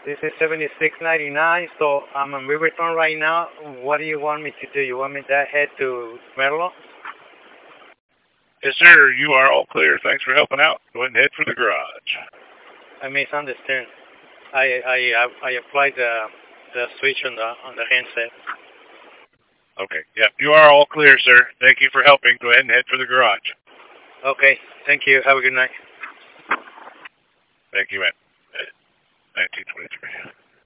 This is 76.99. So I'm on Riverton right now. What do you want me to do? You want me to head to Merlo? Yes, sir. You are all clear. Thanks for helping out. Go ahead and head for the garage. I misunderstand. I applied the switch on the handset. Okay. Yeah, you are all clear, sir. Thank you for helping. Go ahead and head for the garage. Okay. Thank you. Have a good night. Thank you, man. 1923.